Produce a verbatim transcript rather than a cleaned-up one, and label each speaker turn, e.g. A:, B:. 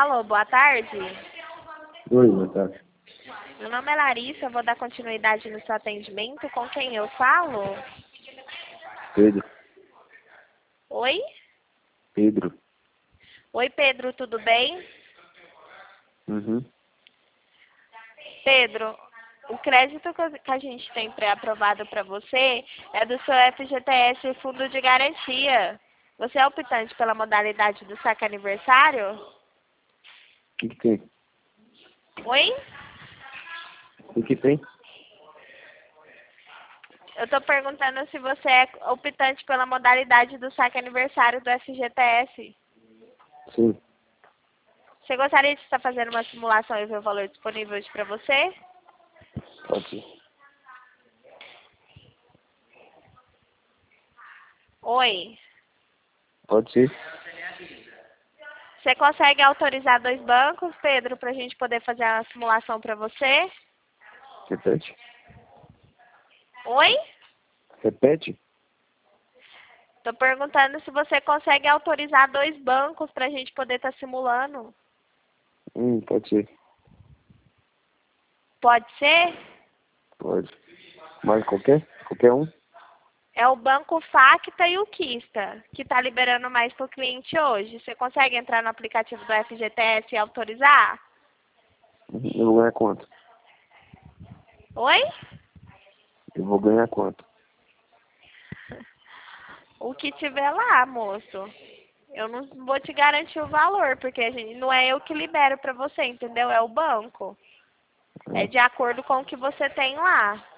A: Alô, boa tarde.
B: Oi, boa tarde.
A: Meu nome é Larissa, eu vou dar continuidade no seu atendimento. Com quem eu falo?
B: Pedro.
A: Oi?
B: Pedro.
A: Oi, Pedro, tudo bem?
B: Uhum.
A: Pedro, o crédito que a gente tem pré-aprovado para você é do seu F G T S Fundo de Garantia. Você é optante pela modalidade do saque aniversário?
B: O que que tem?
A: Oi?
B: O que que tem?
A: Eu estou perguntando se você é optante pela modalidade do saque aniversário do F G T S.
B: Sim.
A: Você gostaria de estar fazendo uma simulação e ver o valor disponível para você?
B: Pode ser.
A: Oi?
B: Pode ser.
A: Você consegue autorizar dois bancos, Pedro, para a gente poder fazer a simulação para você?
B: Repete.
A: Oi?
B: Repete.
A: Estou perguntando se você consegue autorizar dois bancos para a gente poder estar simulando.
B: Hum, pode ser.
A: Pode ser?
B: Pode. Mas qualquer? Qualquer um?
A: É o Banco Facta e o Kista, que está liberando mais para o cliente hoje. Você consegue entrar no aplicativo do F G T S e autorizar?
B: Uhum. Eu vou ganhar quanto?
A: Oi?
B: Eu vou ganhar quanto?
A: O que tiver lá, moço. Eu não vou te garantir o valor, porque a gente, não é eu que libero para você, entendeu? É o banco. É
B: Hum.
A: de acordo com o que você tem lá.